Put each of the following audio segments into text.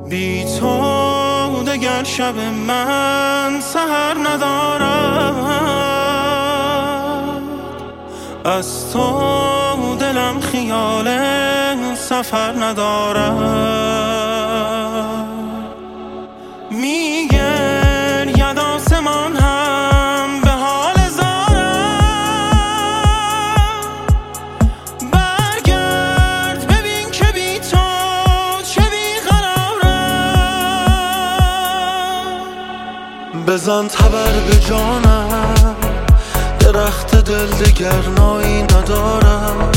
بی تو دگر شب من سحر ندارم، از تو دلم خیال سفر ندارم. میگرید آسمان هم به حال زارم، برگرد ببین که بی تو چه بیقرارم. بزن تبر به جانم، درخت دل دگر نایی ندارم.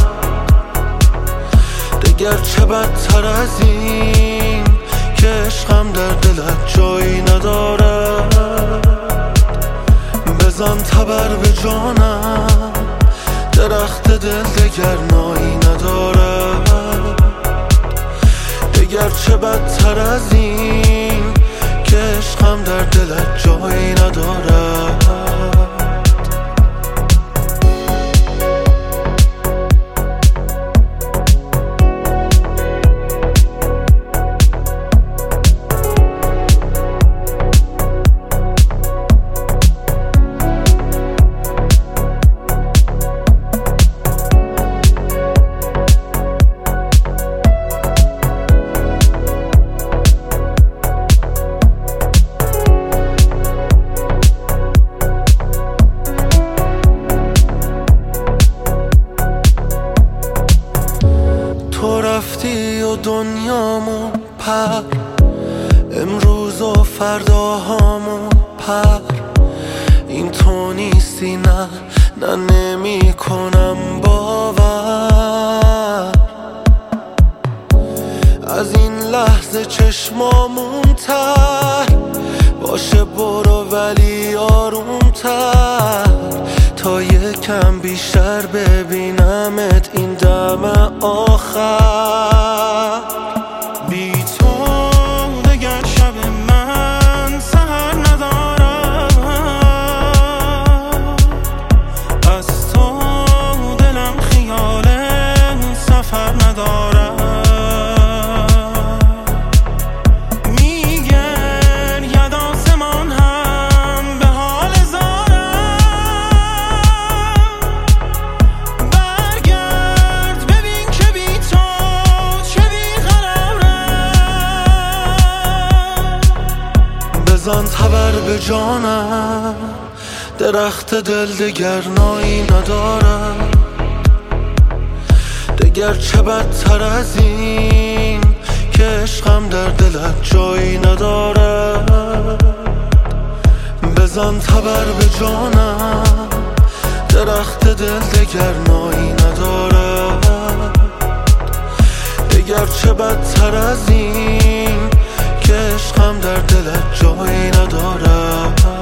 دگر چه بدتر از این که عشقم در دلت جایی ندارد. بزن تبر به جانم، درخت دل دگر نایی ندارد. دگر چه بدتر از این که عشقم در دلت جایی ندارد. تو رفتی و دنیامون پر، امروز و فرداهامون پر. این تو نیستی، نه نه نمی کنم باور. از این لحظه چشمامون تر باشه، برو ولی آرومتر تا یکم بیشتر ببینمت این دم آخر. بی تو دگر شب من سحر ندارم، از تو دلم خیال سفر ندارم. میگرید آسمان هم به حال زارم، برگرد ببین که بی تو چه بیقرارم. بزن تبر به جانم، درخت دل دگر نایی ندارد. دگر چه بدتر از این که عشقم در دلت جایی ندارد. بزن تبر به جانم، درخت دل دگر نایی ندارد. دگر چه بدتر از این که عشقم در دلت جایی ندارد.